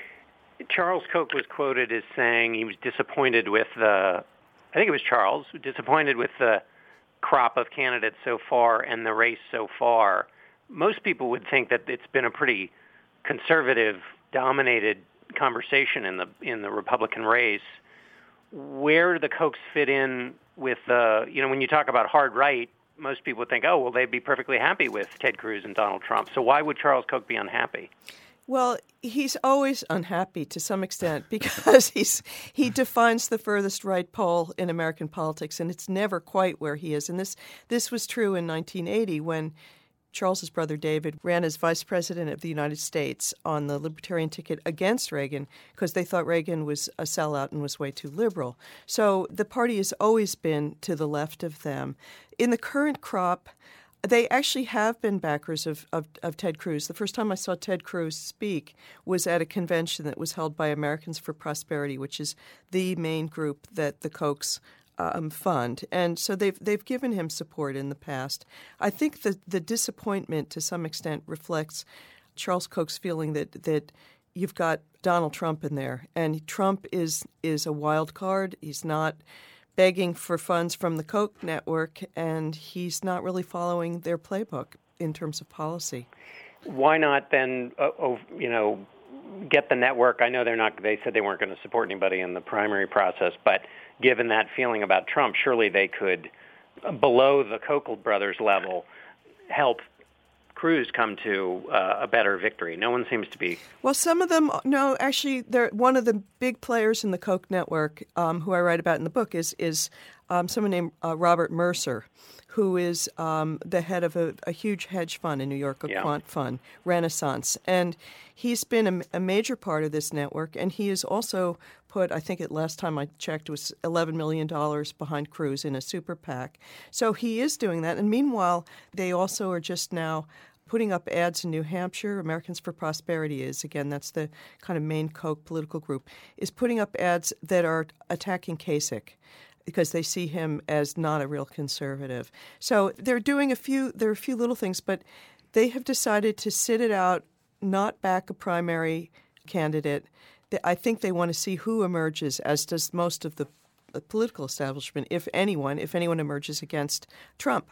Charles Koch was quoted as saying he was disappointed with the, I think it was Charles, disappointed with the crop of candidates so far and the race so far. Most people would think that it's been a pretty conservative, dominated conversation in the in the Republican race. Where do the Kochs fit in with the, you know, when you talk about hard right, most people would think, oh, well, they'd be perfectly happy with Ted Cruz and Donald Trump. So why would Charles Koch be unhappy? Well, he's always unhappy to some extent because he's he defines the furthest right pole in American politics, and it's never quite where he is. And this this was true in nineteen eighty when Charles's brother David ran as vice president of the United States on the Libertarian ticket against Reagan because they thought Reagan was a sellout and was way too liberal. So the party has always been to the left of them. In the current crop, they actually have been backers of, of, of Ted Cruz. The first time I saw Ted Cruz speak was at a convention that was held by Americans for Prosperity, which is the main group that the Kochs Um, fund, and so they've they've given him support in the past. I think that the disappointment to some extent reflects Charles Koch's feeling that that you've got Donald Trump in there, and Trump is is a wild card. He's not begging for funds from the Koch network, and he's not really following their playbook in terms of policy. Why not then, uh, oh, you know, get the network? I know they're not. They said they weren't going to support anybody in the primary process, but given that feeling about Trump, surely they could, below the Koch brothers level, help Cruz come to uh, a better victory. No one seems to be. Well, some of them, no, actually, they're one of the big players in the Koch network, um, who I write about in the book, is is um, someone named uh, Robert Mercer, who is um, the head of a, a huge hedge fund in New York, a yeah. quant fund, Renaissance. And he's been a, a major part of this network, and he has also put, I think at last time I checked, was eleven million dollars behind Cruz in a super PAC. So he is doing that. And meanwhile, they also are just now putting up ads in New Hampshire. Americans for Prosperity is, again, that's the kind of main Koch political group, is putting up ads that are attacking Kasich, because they see him as not a real conservative. So they're doing a few, there are a few little things, but they have decided to sit it out, not back a primary candidate. I think they want to see who emerges, as does most of the political establishment, if anyone, if anyone emerges against Trump.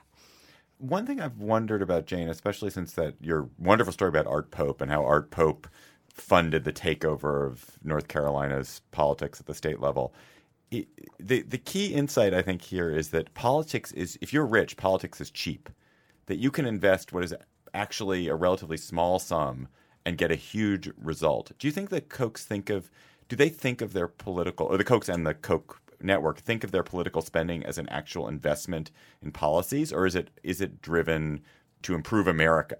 One thing I've wondered about, Jane, especially since that your wonderful story about Art Pope and how Art Pope funded the takeover of North Carolina's politics at the state level, it, the the key insight I think here is that politics is, if you're rich, politics is cheap. That you can invest what is actually a relatively small sum and get a huge result. Do you think the Kochs think of, do they think of their political, or the Kochs and the Koch network think of their political spending as an actual investment in policies, or is it is it driven to improve America?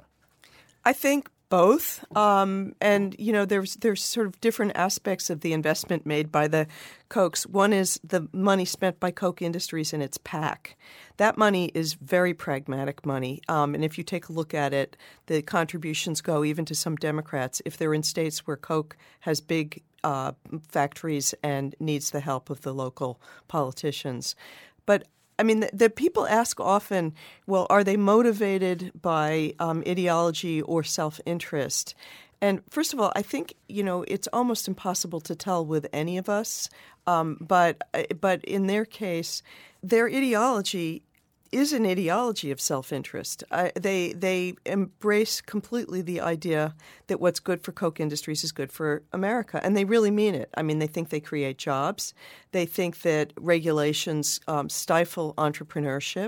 I think both. Um, and, you know, there's there's sort of different aspects of the investment made by the Kochs. One is the money spent by Koch Industries in its PAC. That money is very pragmatic money. Um, and if you take a look at it, the contributions go even to some Democrats if they're in states where Koch has big uh, factories and needs the help of the local politicians. But I mean, the, the people ask often, well, are they motivated by um, ideology or self-interest? And first of all, I think, you know, it's almost impossible to tell with any of us. Um, but but in their case, their ideology is an ideology of self-interest. Uh, they they embrace completely the idea that what's good for Koch Industries is good for America, and they really mean it. I mean, they think they create jobs. They think that regulations um, stifle entrepreneurship,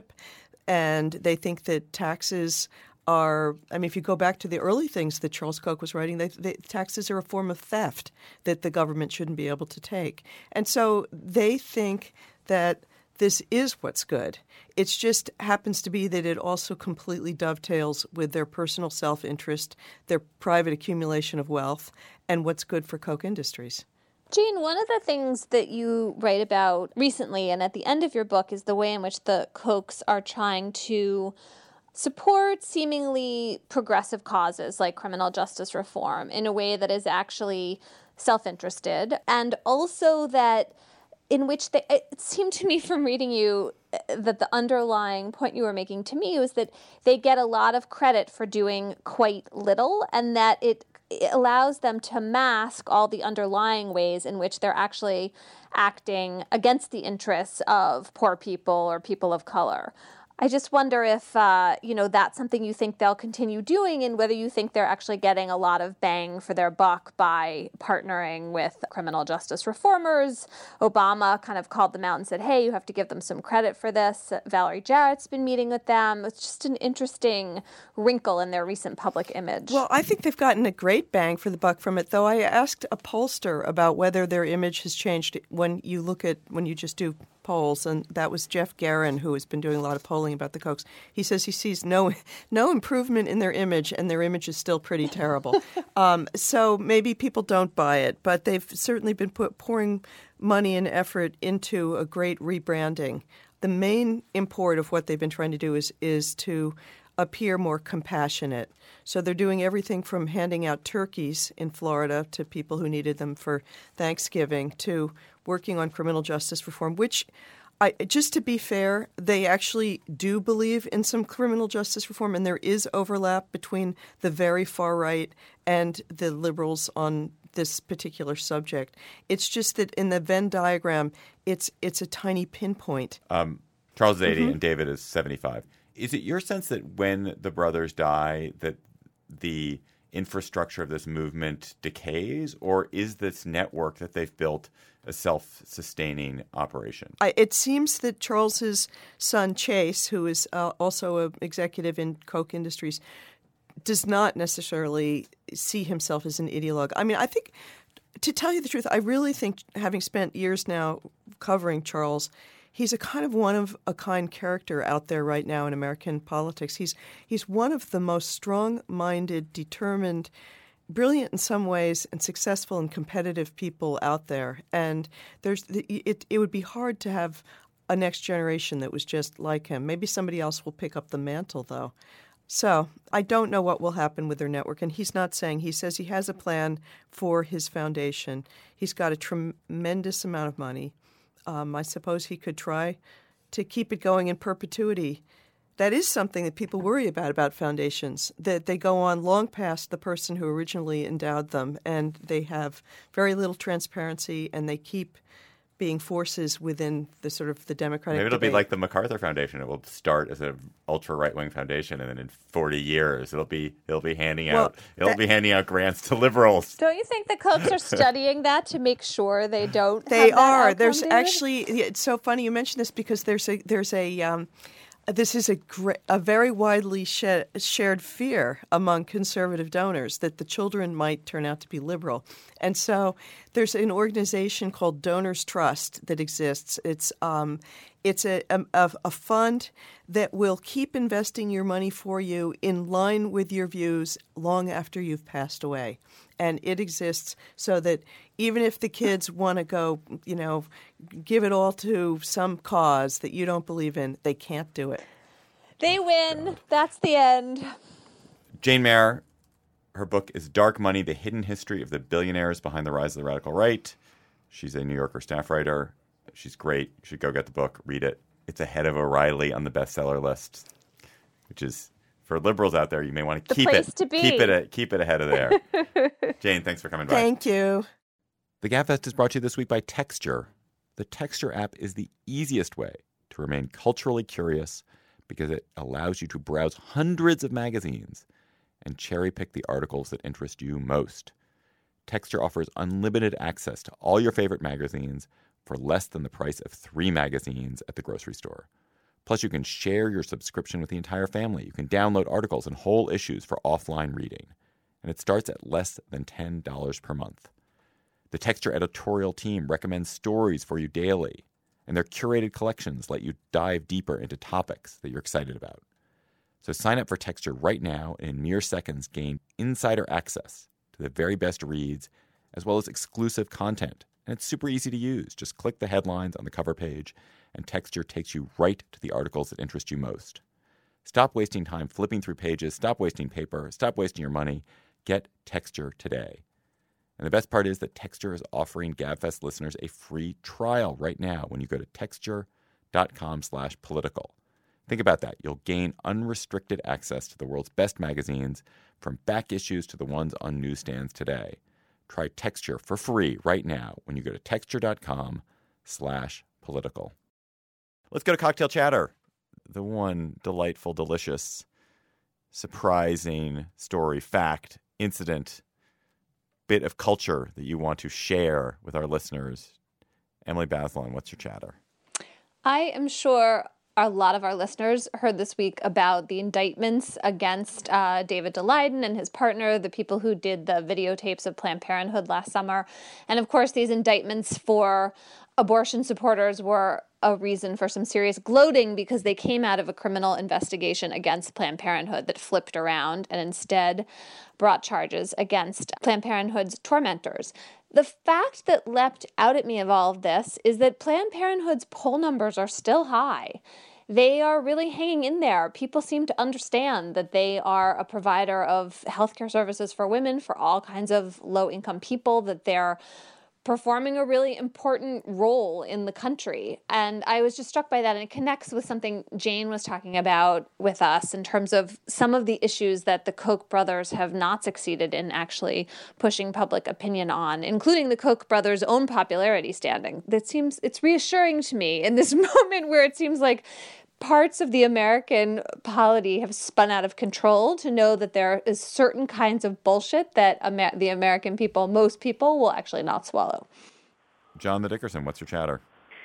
and they think that taxes are, I mean, if you go back to the early things that Charles Koch was writing, they, they, taxes are a form of theft that the government shouldn't be able to take. And so they think that this is what's good. It just happens to be that it also completely dovetails with their personal self-interest, their private accumulation of wealth, and what's good for Koch Industries. Jane, one of the things that you write about recently and at the end of your book is the way in which the Kochs are trying to support seemingly progressive causes like criminal justice reform in a way that is actually self-interested, and also that in which they, it seemed to me from reading you that the underlying point you were making to me was that they get a lot of credit for doing quite little, and that it, it allows them to mask all the underlying ways in which they're actually acting against the interests of poor people or people of color. I just wonder if, uh, you know, that's something you think they'll continue doing, and whether you think they're actually getting a lot of bang for their buck by partnering with criminal justice reformers. Obama kind of called them out and said, hey, you have to give them some credit for this. Valerie Jarrett's been meeting with them. It's just an interesting wrinkle in their recent public image. Well, I think they've gotten a great bang for the buck from it, though. I asked a pollster about whether their image has changed when you look at, when you just do polls, and that was Jeff Guerin, who has been doing a lot of polling about the Kochs. He says he sees no no improvement in their image, and their image is still pretty terrible. um, so maybe people don't buy it, but they've certainly been put, pouring money and effort into a great rebranding. The main import of what they've been trying to do is is to appear more compassionate. So they're doing everything from handing out turkeys in Florida to people who needed them for Thanksgiving to working on criminal justice reform, which, I, just to be fair, they actually do believe in some criminal justice reform, and there is overlap between the very far right and the liberals on this particular subject. It's just that in the Venn diagram, it's it's a tiny pinpoint. Um, Charles is eighty mm-hmm. and David is seventy-five. Is it your sense that when the brothers die, that the infrastructure of this movement decays, or is this network that they've built a self-sustaining operation? I, it seems that Charles's son Chase, who is uh, also an executive in Koch Industries, does not necessarily see himself as an ideologue. I mean, I think, to tell you the truth, I really think, having spent years now covering Charles, he's a kind of one-of-a-kind character out there right now in American politics. He's he's one of the most strong-minded, determined, brilliant in some ways, and successful and competitive people out there. And there's it. It would be hard to have a next generation that was just like him. Maybe somebody else will pick up the mantle, though. So I don't know what will happen with their network. And he's not saying, he says he has a plan for his foundation. He's got a tremendous amount of money. Um, I suppose he could try to keep it going in perpetuity. That is something that people worry about, about foundations, that they go on long past the person who originally endowed them, and they have very little transparency, and they keep being forces within the sort of the democratic Maybe it'll debate. be like the MacArthur Foundation. It will start as an ultra right wing foundation, and then in forty years, it'll be it'll be handing Well, out it'll that, be handing out grants to liberals. Don't you think the Kochs are studying that to make sure they don't? They have that are. outcome, There's David? actually. It's so funny you mention this because there's a there's a. Um, This is a great, a very widely shared, shared fear among conservative donors that the children might turn out to be liberal. And so there's an organization called Donors Trust that exists. It's um, it's a, a, a fund that will keep investing your money for you in line with your views long after you've passed away. And it exists so that even if the kids want to go, you know, give it all to some cause that you don't believe in, they can't do it. They win. That's the end. Jane Mayer, her book is Dark Money, The Hidden History of the Billionaires Behind the Rise of the Radical Right. She's a New Yorker staff writer. She's great. You should go get the book, read it. It's ahead of O'Reilly on the bestseller list, which is, for liberals out there, you may want to The keep place it. to be. Keep it keep it ahead of there. Jane, thanks for coming by. Thank you. The GabFest is brought to you this week by Texture. The Texture app is the easiest way to remain culturally curious because it allows you to browse hundreds of magazines and cherry-pick the articles that interest you most. Texture offers unlimited access to all your favorite magazines for less than the price of three magazines at the grocery store. Plus, you can share your subscription with the entire family. You can download articles and whole issues for offline reading. And it starts at less than ten dollars per month. The Texture editorial team recommends stories for you daily, and their curated collections let you dive deeper into topics that you're excited about. So sign up for Texture right now, and in mere seconds gain insider access to the very best reads, as well as exclusive content. And it's super easy to use. Just click the headlines on the cover page, and Texture takes you right to the articles that interest you most. Stop wasting time flipping through pages. Stop wasting paper. Stop wasting your money. Get Texture today. And the best part is that Texture is offering GabFest listeners a free trial right now when you go to texture.com dot com slash political. Think about that. You'll gain unrestricted access to the world's best magazines, from back issues to the ones on newsstands today. Try Texture for free right now when you go to texture dot com slash political. Let's go to Cocktail Chatter, the one delightful, delicious, surprising story, fact, incident, bit of culture that you want to share with our listeners. Emily Bazelon, what's your chatter? I am sure a lot of our listeners heard this week about the indictments against uh, David Daleiden and his partner, the people who did the videotapes of Planned Parenthood last summer. And of course, these indictments for abortion supporters were a reason for some serious gloating because they came out of a criminal investigation against Planned Parenthood that flipped around and instead brought charges against Planned Parenthood's tormentors. The fact that leapt out at me of all of this is that Planned Parenthood's poll numbers are still high. They are really hanging in there. People seem to understand that they are a provider of healthcare services for women, for all kinds of low-income people, that they're performing a really important role in the country. And I was just struck by that, and it connects with something Jane was talking about with us in terms of some of the issues that the Koch brothers have not succeeded in actually pushing public opinion on, including the Koch brothers' own popularity standing. That seems, it's reassuring to me in this moment where it seems like parts of the American polity have spun out of control, to know that there is certain kinds of bullshit that Amer- the American people, most people, will actually not swallow. John the Dickerson, what's your chatter?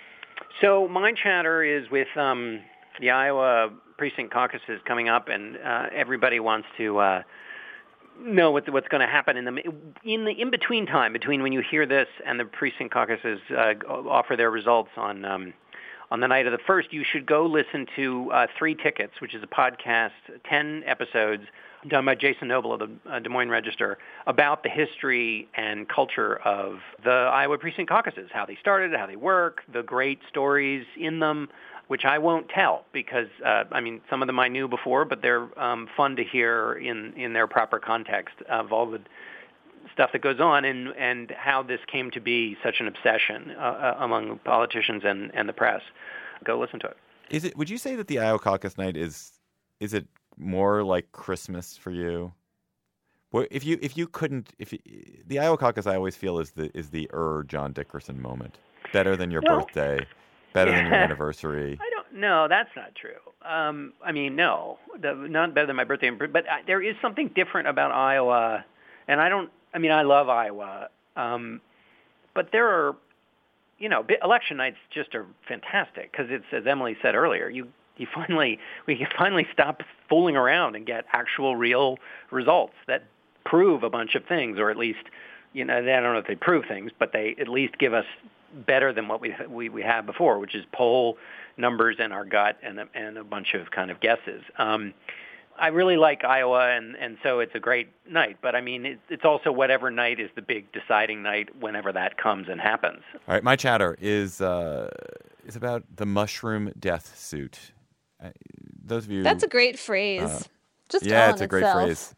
So my chatter is with um, the Iowa precinct caucuses coming up, and uh, everybody wants to uh, know what, what's going to happen in the in the in between time between when you hear this and the precinct caucuses uh, offer their results on. Um, On the night of the first, you should go listen to uh, Three Tickets, which is a podcast, ten episodes, done by Jason Noble of the uh, Des Moines Register, about the history and culture of the Iowa precinct caucuses, how they started, how they work, the great stories in them, which I won't tell because, uh, I mean, some of them I knew before, but they're um, fun to hear in, in their proper context of all the stuff that goes on, and, and how this came to be such an obsession uh, among politicians and, and the press. Go listen to it. Is it? Would you say that the Iowa caucus night is is it more like Christmas for you? Well, if you if you couldn't if you, the Iowa caucus, I always feel is the is the er John Dickerson moment. Better than your well, birthday, better yeah. than your anniversary. I don't. No, that's not true. Um, I mean, no, the, not better than my birthday, but I, there is something different about Iowa, and I don't. I mean, I love Iowa, um, but there are, you know, election nights just are fantastic because it's, as Emily said earlier, you you finally we can finally stop fooling around and get actual, real results that prove a bunch of things, or at least, you know, I don't know if they prove things, but they at least give us better than what we we, we had before, which is poll numbers and our gut and a, and a bunch of kind of guesses. Um, I really like Iowa, and, and so it's a great night. But, I mean, it, it's also whatever night is the big deciding night whenever that comes and happens. All right, my chatter is uh, is about the mushroom death suit. Uh, those of you, That's a great phrase. Uh, Just yeah, on it's a great itself. phrase.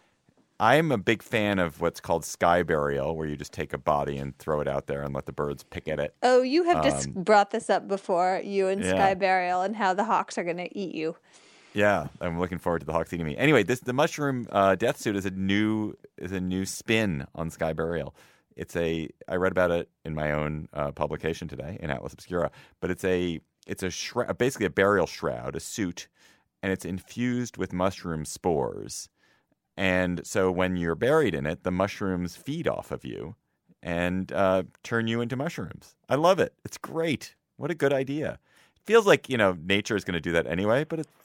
I'm a big fan of what's called sky burial, where you just take a body and throw it out there and let the birds pick at it. Oh, you have just Um, brought this up before, you and yeah. Sky Burial, and how the hawks are going to eat you. Yeah, I'm looking forward to the hawks eating me. Anyway, this the mushroom uh, death suit is a new is a new spin on sky burial. It's a I read about it in my own uh, publication today in Atlas Obscura, but it's a it's a shroud, basically a burial shroud, a suit, and it's infused with mushroom spores. And so when you're buried in it, the mushrooms feed off of you and uh, turn you into mushrooms. I love it. It's great. What a good idea. It feels like, you know, nature is going to do that anyway, but it's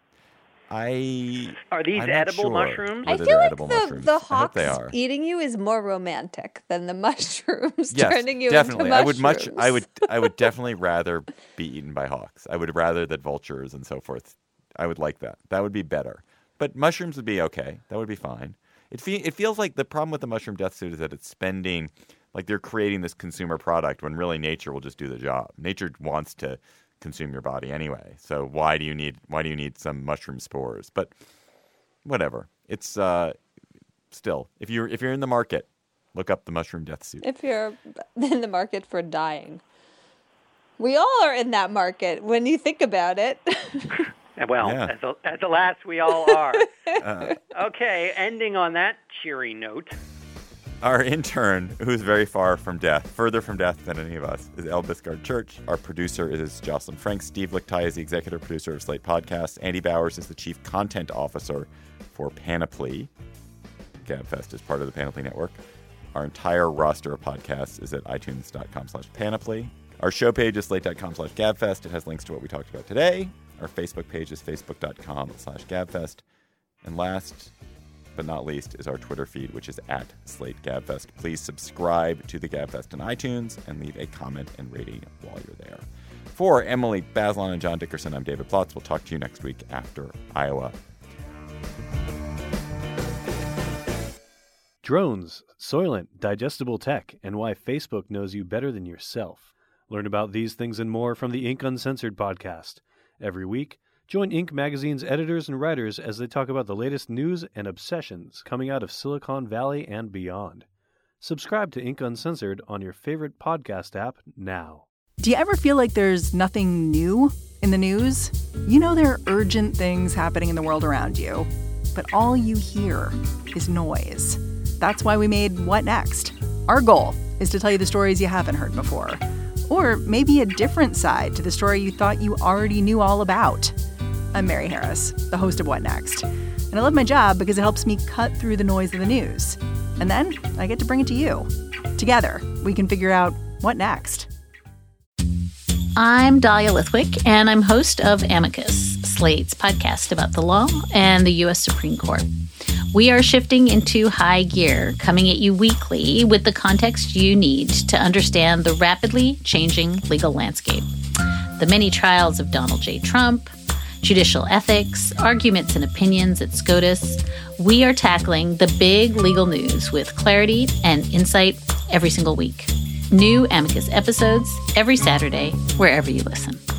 I Are these I'm not edible sure mushrooms? I whether feel they're like edible the, mushrooms. the I hope hawks they are. eating you is more romantic than the mushrooms Yes, turning you definitely. into I would much. mushrooms. I would. I would definitely rather be eaten by hawks. I would rather that vultures and so forth. I would like that. That would be better. But mushrooms would be okay. That would be fine. It fe- It feels like the problem with the mushroom death suit is that it's spending, like they're creating this consumer product when really nature will just do the job. Nature wants to consume your body anyway. So why do you need? Why do you need some mushroom spores? But whatever. It's uh, still if you're if you're in the market, look up the mushroom death suit. If you're in the market for dying. We all are in that market when you think about it. Well, Yeah. at, the, at the last, we all are. uh, okay, ending on that cheery note. Our intern, who's very far from death, further from death than any of us, is El Biscard Church. Our producer is Jocelyn Franks. Steve Lichtai is the executive producer of Slate Podcasts. Andy Bowers is the chief content officer for Panoply. GabFest is part of the Panoply Network. Our entire roster of podcasts is at itunes.com slash Panoply. Our show page is slate.com slash GabFest. It has links to what we talked about today. Our Facebook page is facebook.com slash GabFest. And last but not least is our Twitter feed, which is at Slate GabFest. Please subscribe to the GabFest on iTunes and leave a comment and rating while you're there. For Emily Bazelon and John Dickerson, I'm David Plotz. We'll talk to you next week after Iowa. Drones, Soylent, digestible tech, and why Facebook knows you better than yourself. Learn about these things and more from the Ink Uncensored podcast. Every week, join Ink Magazine's editors and writers as they talk about the latest news and obsessions coming out of Silicon Valley and beyond. Subscribe to Ink Uncensored on your favorite podcast app now. Do you ever feel like there's nothing new in the news? You know there are urgent things happening in the world around you, but all you hear is noise. That's why we made What Next? Our goal is to tell you the stories you haven't heard before. Or maybe a different side to the story you thought you already knew all about. I'm Mary Harris, the host of What Next? And I love my job because it helps me cut through the noise of the news. And then I get to bring it to you. Together, we can figure out what next. I'm Dahlia Lithwick, and I'm host of Amicus, Slate's podcast about the law and the U S Supreme Court. We are shifting into high gear, coming at you weekly with the context you need to understand the rapidly changing legal landscape. The many trials of Donald J. Trump, judicial ethics, arguments and opinions at SCOTUS. We are tackling the big legal news with clarity and insight every single week. New Amicus episodes every Saturday, wherever you listen.